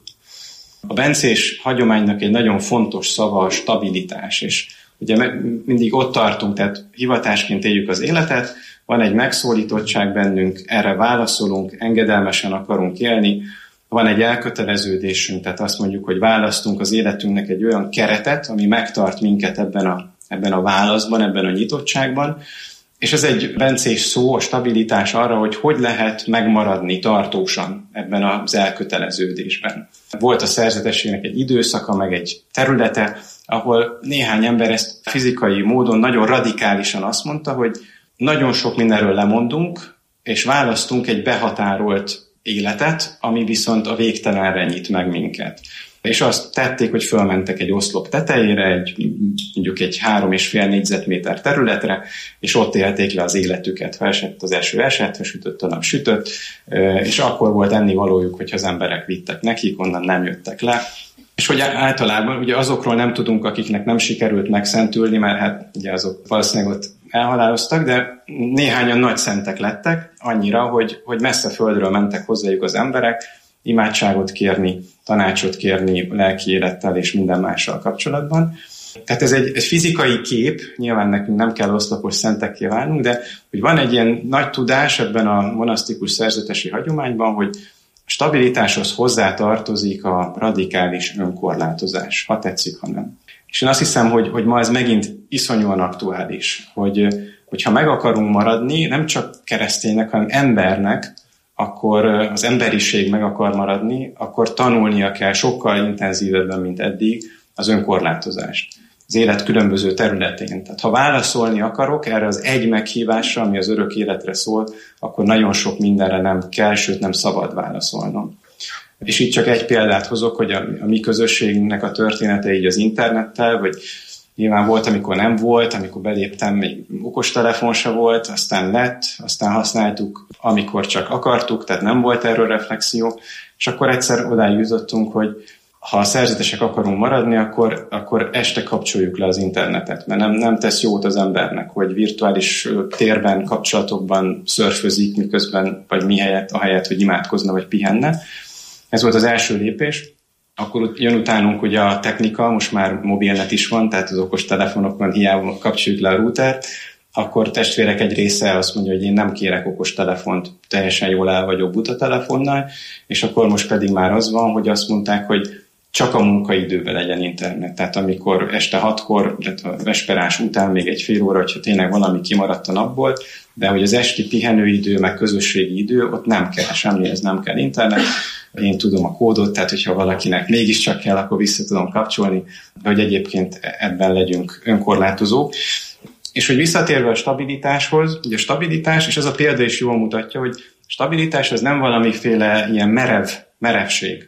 S8: A bencés hagyománynak egy nagyon fontos szava a stabilitás, és ugye mindig ott tartunk, tehát hivatásként éljük az életet, van egy megszólítottság bennünk, erre válaszolunk, engedelmesen akarunk élni, van egy elköteleződésünk, tehát azt mondjuk, hogy választunk az életünknek egy olyan keretet, ami megtart minket ebben a válaszban, ebben a nyitottságban, és ez egy bencés szó, a stabilitás arra, hogy lehet megmaradni tartósan ebben az elköteleződésben. Volt a szerzetességnek egy időszaka, meg egy területe, ahol néhány ember ezt fizikai módon nagyon radikálisan azt mondta, hogy nagyon sok mindenről lemondunk, és választunk egy behatárolt életet, ami viszont a végtelenre nyit meg minket. És azt tették, hogy fölmentek egy oszlop tetejére, mondjuk egy 3,5 négyzetméter területre, és ott élték le az életüket. Ha esett az eső, esett, ha sütött a nap, sütött, és akkor volt ennivalójuk, hogyha az emberek vittek nekik, onnan nem jöttek le. És hogy általában ugye azokról nem tudunk, akiknek nem sikerült megszentülni, mert hát ugye azok valószínűleg ott elhaláloztak, de néhányan nagy szentek lettek, annyira, hogy messze földről mentek hozzájuk az emberek, imádságot kérni, tanácsot kérni lelki élettel és minden mással kapcsolatban. Tehát ez egy fizikai kép, nyilván nekünk nem kell oszlopos szentekké válnunk, de hogy van egy ilyen nagy tudás ebben a monasztikus szerzetesi hagyományban, hogy a stabilitáshoz hozzátartozik a radikális önkorlátozás, ha tetszik, ha nem. És én azt hiszem, hogy ma ez megint iszonyúan aktuális, hogyha meg akarunk maradni, nem csak kereszténynek, hanem embernek, akkor az emberiség meg akar maradni, akkor tanulnia kell sokkal intenzívebben, mint eddig az önkorlátozást. Az élet különböző területén. Tehát ha válaszolni akarok erre az egy meghívásra, ami az örök életre szól, akkor nagyon sok mindenre nem kell, sőt nem szabad válaszolnom. És itt csak egy példát hozok, hogy a mi közösségünknek a története így az internettel, vagy nyilván volt, amikor nem volt, amikor beléptem, még okostelefon se volt, aztán lett, aztán használtuk, amikor csak akartuk, tehát nem volt erről reflexió, és akkor egyszer odáig jutottunk, hogy ha a szerzetesek akarunk maradni, akkor este kapcsoljuk le az internetet, mert nem tesz jót az embernek, hogy virtuális térben, kapcsolatokban szörfözik miközben, vagy ahelyett, hogy imádkozna, vagy pihenne. Ez volt az első lépés. Akkor jön utánunk ugye a technika, most már mobilnet is van, tehát az okos telefonokon hiába kapcsoljuk le a routert, akkor testvérek egy része azt mondja, hogy én nem kérek okos telefont, teljesen jól el vagyok buta telefonnal, és akkor most pedig már az van, hogy azt mondták, hogy csak a munkaidőben legyen internet. Tehát amikor este 6-kor, a vesperás után még egy fél óra, hogyha tényleg valami kimaradt a napból, de hogy az esti pihenőidő, meg közösségi idő, ott nem kell semmihez, nem kell internet. Én tudom a kódot, tehát hogyha valakinek mégiscsak kell, akkor vissza tudom kapcsolni, de hogy egyébként ebben legyünk önkorlátozók. És hogy visszatérve a stabilitáshoz, ugye a stabilitás, és ez a példa is jól mutatja, hogy a stabilitás az nem valamiféle ilyen merevség.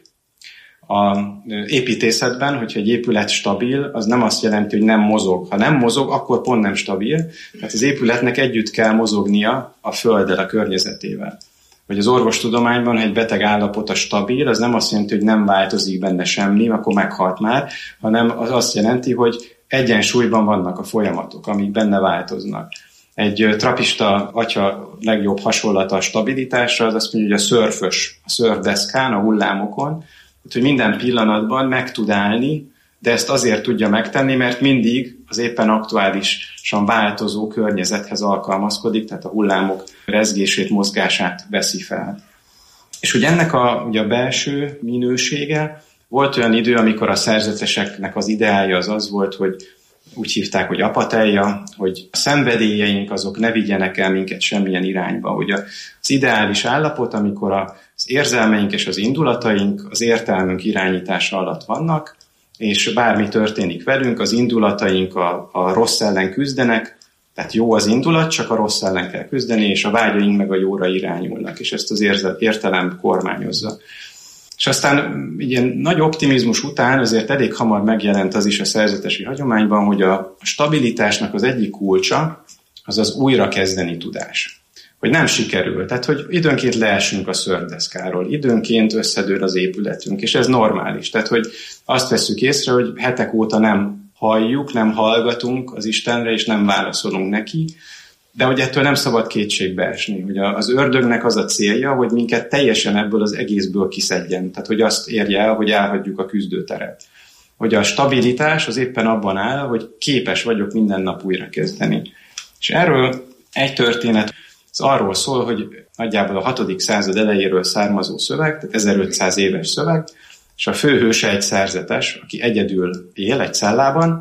S8: A építészetben, hogyha egy épület stabil, az nem azt jelenti, hogy nem mozog. Ha nem mozog, akkor pont nem stabil. Tehát az épületnek együtt kell mozognia a földdel, a környezetével. Vagy az orvostudományban, ha egy beteg állapota stabil, az nem azt jelenti, hogy nem változik benne semmi, akkor meghalt már, hanem az azt jelenti, hogy egyensúlyban vannak a folyamatok, amik benne változnak. Egy trapista atya legjobb hasonlata a stabilitásra, az azt mondja, hogy a szörfdeszkán, a hullámokon, hogy minden pillanatban meg tud állni, de ezt azért tudja megtenni, mert mindig az éppen aktuálisan változó környezethez alkalmazkodik, tehát a hullámok rezgését, mozgását veszi fel. És hogy ennek ugye a belső minősége, volt olyan idő, amikor a szerzeteseknek az ideája az volt, hogy úgy hívták, hogy apateia, hogy a szenvedélyeink azok ne vigyenek el minket semmilyen irányba. Hogy az ideális állapot, amikor az érzelmeink és az indulataink az értelmünk irányítása alatt vannak, és bármi történik velünk, az indulataink a rossz ellen küzdenek, tehát jó az indulat, csak a rossz ellen kell küzdeni, és a vágyaink meg a jóra irányulnak, és ezt az értelem kormányozza. És aztán ilyen nagy optimizmus után azért elég hamar megjelent az is a szerzetesi hagyományban, hogy a stabilitásnak az egyik kulcsa az az újrakezdeni tudás. Hogy nem sikerül, tehát hogy időnként leesünk a szörfdeszkáról, időnként összedől az épületünk, és ez normális. Tehát hogy azt vesszük észre, hogy hetek óta nem halljuk, nem hallgatunk az Istenre, és nem válaszolunk neki, de hogy ettől nem szabad kétségbe esni. Hogy az ördögnek az a célja, hogy minket teljesen ebből az egészből kiszedjen. Tehát, hogy azt érje el, hogy elhagyjuk a küzdőteret. Hogy a stabilitás az éppen abban áll, hogy képes vagyok minden nap újra kezdeni. És erről egy történet az arról szól, hogy nagyjából a 6. század elejéről származó szöveg, tehát 1500 éves szöveg, és a főhőse egy szerzetes, aki egyedül él egy cellában,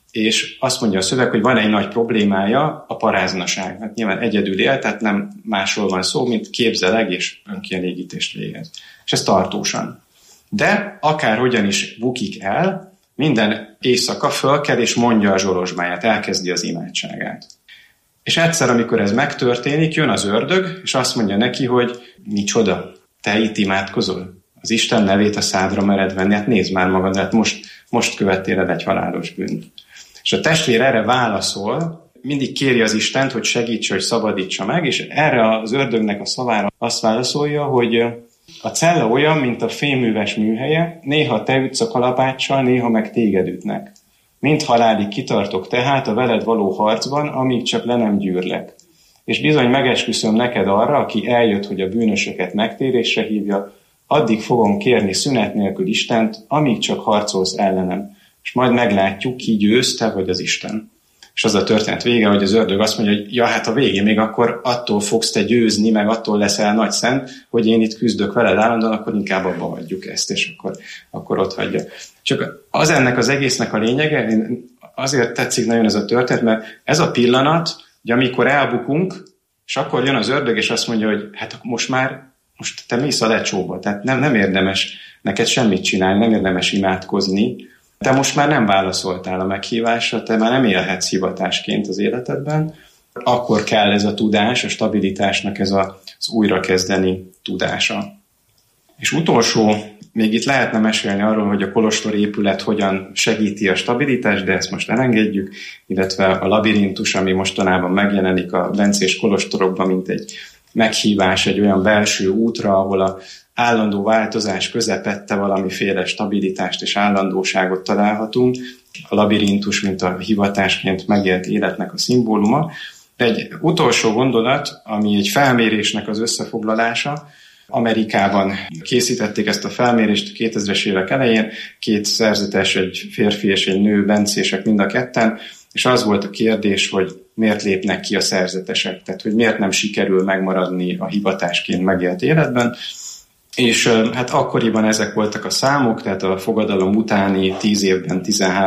S8: és azt mondja a szöveg, hogy van egy nagy problémája, a paráznaság. Hát nyilván egyedül él, tehát nem másról van szó, mint képzeleg és önkielégítést végez. És ez tartósan. De akárhogyan is bukik el, minden éjszaka fölkel és mondja a zsolozsmáját, elkezdi az imádságát. És egyszer, amikor ez megtörténik, jön az ördög, és azt mondja neki, hogy micsoda, te itt imádkozol? Az Isten nevét a szádra mered venni, hát nézd már magad, hát most követtél el egy halálos bűnt. És a testvér erre válaszol, mindig kéri az Istent, hogy segítse, hogy szabadítsa meg, és erre az ördögnek a szavára azt válaszolja, hogy a cella olyan, mint a fémműves műhelye, néha te ütsz a kalapáccsal, néha meg téged ütnek. Mind halálig kitartok tehát a veled való harcban, amíg csak le nem gyűrlek. És bizony megesküszöm neked arra, aki eljött, hogy a bűnösöket megtérésre hívja, addig fogom kérni szünet nélkül Istent, amíg csak harcolsz ellenem. És majd meglátjuk, ki győz, te vagy az Isten. És az a történet vége, hogy az ördög azt mondja, hogy ja, hát a végén még akkor attól fogsz te győzni, meg attól leszel nagy szent, hogy én itt küzdök veled állandóan, akkor inkább abba hagyjuk ezt, és akkor ott hagyja. Csak az ennek az egésznek a lényege, azért tetszik nagyon ez a történet, mert ez a pillanat, hogy amikor elbukunk, és akkor jön az ördög, és azt mondja, hogy hát most te mész a lecsóba, tehát nem érdemes neked semmit csinálni, nem érdemes imádkozni, te most már nem válaszoltál a meghívásra, te már nem élhetsz hivatásként az életedben, akkor kell ez a tudás, a stabilitásnak ez az újrakezdeni tudása. És utolsó, még itt lehetne mesélni arról, hogy a kolostor épület hogyan segíti a stabilitást, de ezt most elengedjük, illetve a labirintus, ami mostanában megjelenik a bencés kolostorokban, mint egy meghívás egy olyan belső útra, ahol a állandó változás közepette valamiféle stabilitást és állandóságot találhatunk. A labirintus, mint a hivatásként megélt életnek a szimbóluma. Egy utolsó gondolat, ami egy felmérésnek az összefoglalása. Amerikában készítették ezt a felmérést 2000-es évek elején, 2 szerzetes, egy férfi és egy nő, bencések mind a ketten, és az volt a kérdés, hogy miért lépnek ki a szerzetesek, tehát hogy miért nem sikerül megmaradni a hivatásként megélt életben. És hát akkoriban ezek voltak a számok, tehát a fogadalom utáni 10 évben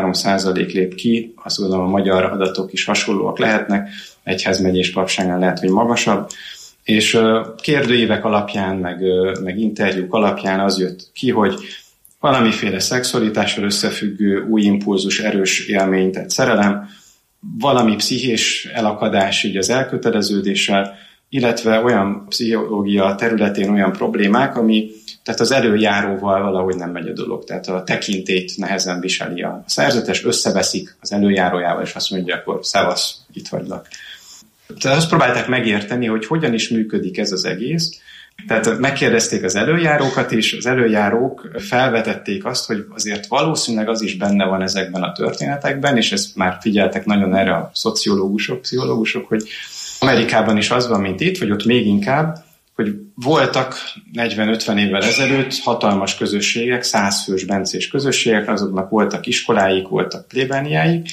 S8: 13% lép ki, azt gondolom a magyar adatok is hasonlóak lehetnek, egyházmegyés papságnál lehet, hogy magasabb, és kérdőívek alapján, meg interjúk alapján az jött ki, hogy valamiféle szexualitással összefüggő új impulzus, erős élmény, tehát szerelem, valami pszichés elakadás így az elköteleződéssel, illetve olyan pszichológia területén olyan problémák, tehát az előjáróval valahogy nem megy a dolog. Tehát a tekintélyt nehezen viseli a szerzetes, összeveszik az előjárójával, és azt mondja, akkor szevasz, itt hagylak. Tehát azt próbálták megérteni, hogy hogyan is működik ez az egész. Tehát megkérdezték az előjárókat is, az előjárók felvetették azt, hogy azért valószínűleg az is benne van ezekben a történetekben, és ezt már figyeltek nagyon erre a szociológusok, pszichológusok, hogy Amerikában is az van, mint itt, vagy ott még inkább, hogy voltak 40-50 évvel ezelőtt hatalmas közösségek, 100 fős bencés közösségek, azoknak voltak iskoláik, voltak plébániáik,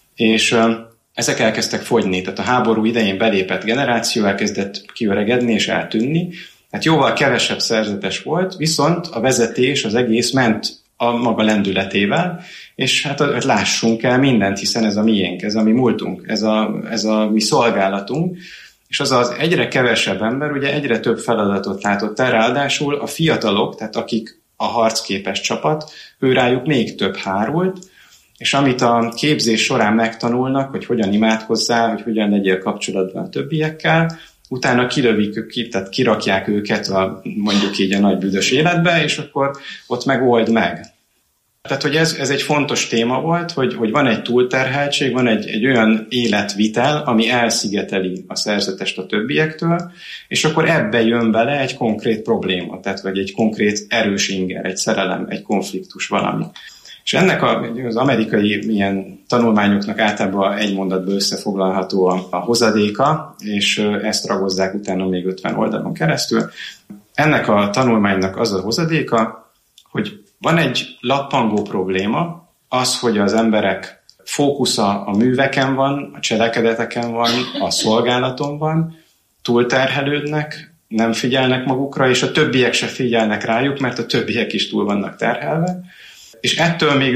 S8: és ezek elkezdtek fogyni. Tehát a háború idején belépett generáció elkezdett kiöregedni és eltűnni. Tehát jóval kevesebb szerzetes volt, viszont a vezetés, az egész ment a maga lendületével, és hát lássunk el mindent, hiszen ez a miénk, ez a mi múltunk, ez a mi szolgálatunk, és az egyre kevesebb ember ugye egyre több feladatot látott el, ráadásul a fiatalok, tehát akik a harcképes csapat, őrájuk még több hárult, és amit a képzés során megtanulnak, hogy hogyan imádkozzál, hogy hogyan legyél kapcsolatban a többiekkel, utána kilövik, tehát kirakják őket mondjuk így a nagy büdös életbe, és akkor ott meg old meg. Tehát, hogy ez egy fontos téma volt, hogy van egy túlterheltség, van egy olyan életvitel, ami elszigeteli a szerzetest a többiektől, és akkor ebbe jön bele egy konkrét probléma, tehát vagy egy konkrét erős inger, egy szerelem, egy konfliktus, valami. És ennek az amerikai ilyen tanulmányoknak általában egy mondatban összefoglalható a hozadéka, és ezt ragozzák utána még 50 oldalon keresztül. Ennek a tanulmánynak az a hozadéka, hogy van egy lappangó probléma, az, hogy az emberek fókusza a műveken van, a cselekedeteken van, a szolgálaton van, túlterhelődnek, nem figyelnek magukra, és a többiek se figyelnek rájuk, mert a többiek is túl vannak terhelve, és ettől még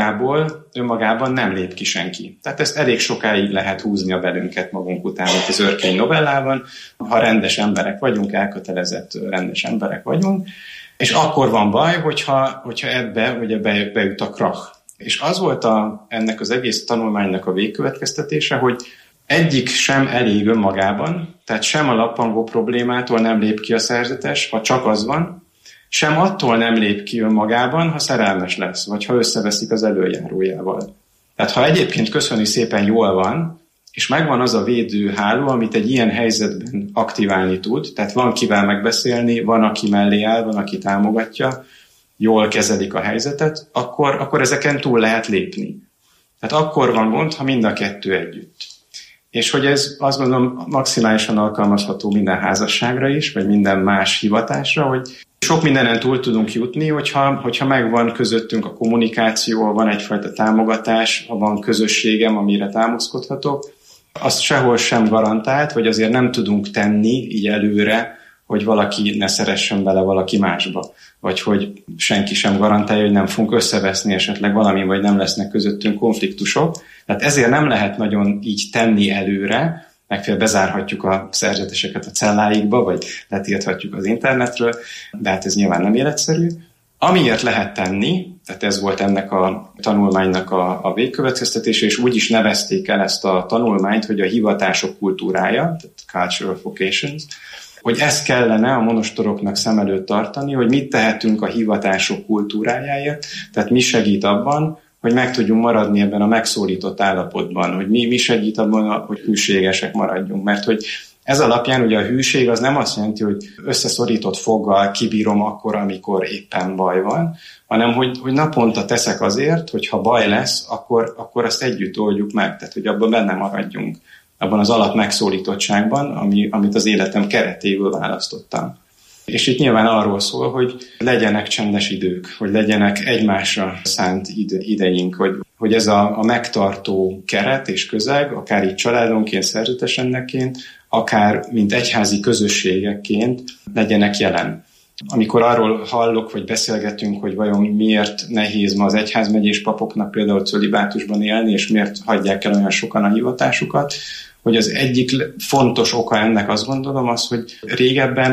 S8: önmagában nem lép ki senki. Tehát ezt elég sokáig lehet húzni a belünket magunk után, hogy az Örkény novellában, ha rendes emberek vagyunk, elkötelezett rendes emberek vagyunk, és akkor van baj, hogyha ebbe ugye beüt a krach. És az volt ennek az egész tanulmánynak a végkövetkeztetése, hogy egyik sem elég önmagában, tehát sem a lappangó problémától nem lép ki a szerzetes, ha csak az van, sem attól nem lép ki önmagában, ha szerelmes lesz, vagy ha összeveszik az előjárójával. Tehát ha egyébként köszöni szépen jól van, és megvan az a védőháló, amit egy ilyen helyzetben aktiválni tud, tehát van kivel megbeszélni, van aki mellé áll, van aki támogatja, jól kezelik a helyzetet, akkor ezeken túl lehet lépni. Tehát akkor van gond, ha mind a kettő együtt. És hogy ez azt gondolom maximálisan alkalmazható minden házasságra is, vagy minden más hivatásra, hogy sok mindenen túl tudunk jutni, hogyha megvan közöttünk a kommunikáció, van egyfajta támogatás, ha van közösségem, amire támaszkodhatok, azt sehol sem garantált, hogy azért nem tudunk tenni így előre, hogy valaki ne szeressen bele valaki másba, vagy hogy senki sem garantálja, hogy nem fogunk összeveszni esetleg valami, vagy nem lesznek közöttünk konfliktusok. Tehát ezért nem lehet nagyon így tenni előre, megfelelően bezárhatjuk a szerzeteseket a celláikba, vagy letilthatjuk az internetről, de hát ez nyilván nem életszerű. Amiért lehet tenni, tehát ez volt ennek a tanulmánynak a végkövetkeztetése, és úgy is nevezték el ezt a tanulmányt, hogy a hivatások kultúrája, tehát cultural vocations, hogy ezt kellene a monostoroknak szem előtt tartani, hogy mit tehetünk a hivatások kultúrájáért, tehát mi segít abban, hogy meg tudjunk maradni ebben a megszólított állapotban, hogy mi segít abban, hogy hűségesek maradjunk, mert hogy ez alapján ugye a hűség az nem azt jelenti, hogy összeszorított foggal kibírom akkor, amikor éppen baj van, hanem hogy naponta teszek azért, hogy ha baj lesz, akkor azt együtt oldjuk meg, tehát hogy abban benne maradjunk, abban az alap megszólítottságban, amit az életem keretéből választottam. És itt nyilván arról szól, hogy legyenek csendes idők, hogy legyenek egymásra szánt ideink, hogy ez a megtartó keret és közeg, akár így családonként, szerzetesenneként, akár mint egyházi közösségekként legyenek jelen. Amikor arról hallok, vagy beszélgetünk, hogy vajon miért nehéz ma az egyházmegyés papoknak például cölibátusban élni, és miért hagyják el olyan sokan a hivatásukat, hogy az egyik fontos oka ennek azt gondolom az, hogy régebben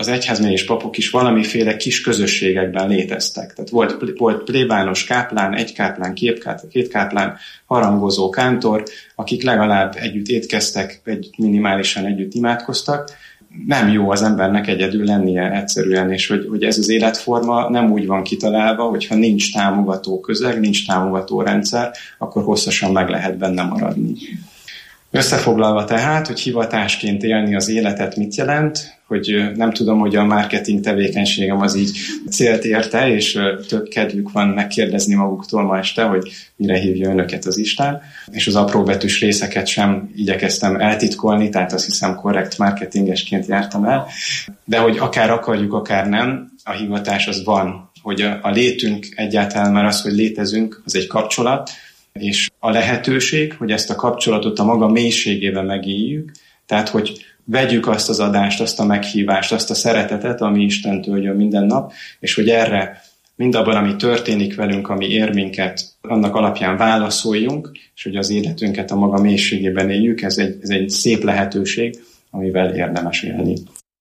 S8: az egyházmegyés papok is valamiféle kis közösségekben léteztek. Tehát volt plébános káplán, egy káplán, két káplán, harangozó, kántor, akik legalább együtt étkeztek, minimálisan együtt imádkoztak. Nem jó az embernek egyedül lennie egyszerűen, és hogy ez az életforma nem úgy van kitalálva, hogyha nincs támogató közeg, nincs támogató rendszer, akkor hosszasan meg lehet benne maradni. Összefoglalva tehát, hogy hivatásként élni az életet mit jelent, hogy nem tudom, hogy a marketing tevékenységem az így célt érte, és több kedvük van megkérdezni maguktól ma este, hogy mire hívja önöket az Isten, és az apróbetűs részeket sem igyekeztem eltitkolni, tehát azt hiszem korrekt marketingesként jártam el, de hogy akár akarjuk, akár nem, a hivatás az van, hogy a létünk egyáltalán már az, hogy létezünk, az egy kapcsolat, és a lehetőség, hogy ezt a kapcsolatot a maga mélységében megéljük, tehát hogy vegyük azt az adást, azt a meghívást, azt a szeretetet, ami Istentől jön minden nap, és hogy erre mindabban, ami történik velünk, ami ér minket, annak alapján válaszoljunk, és hogy az életünket a maga mélységében éljük, ez egy szép lehetőség, amivel érdemes élni.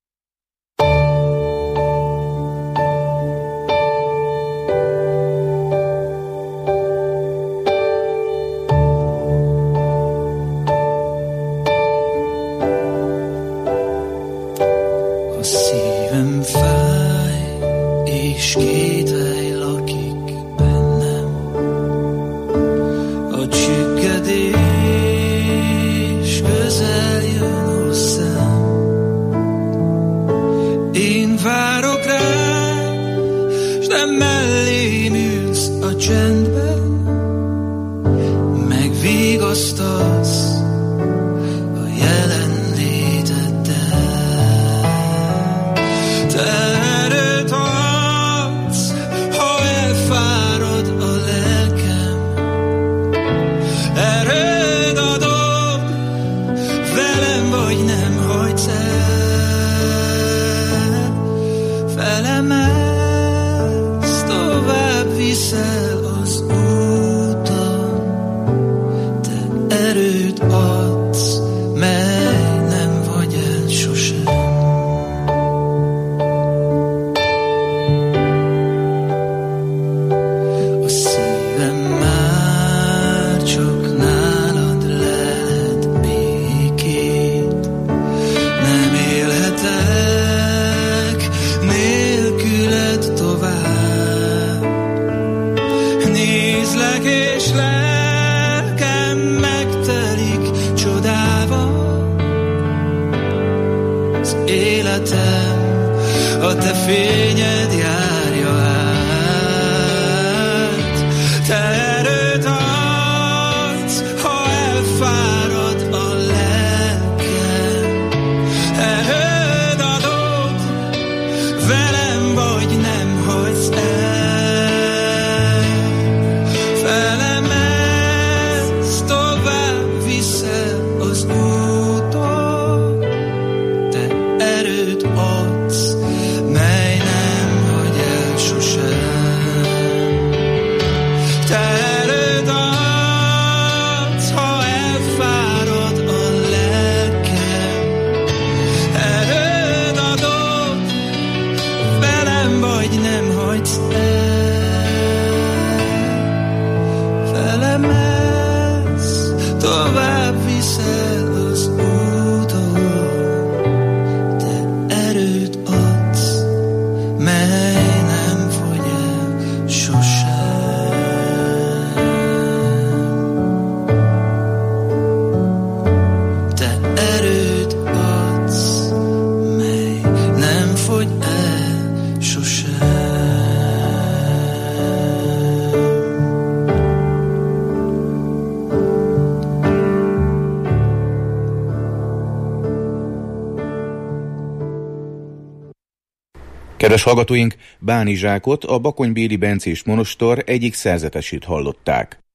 S3: Kedves hallgatóink, Báni Zsákot, a bakonybéli bencés monostor egyik szerzetesét hallották.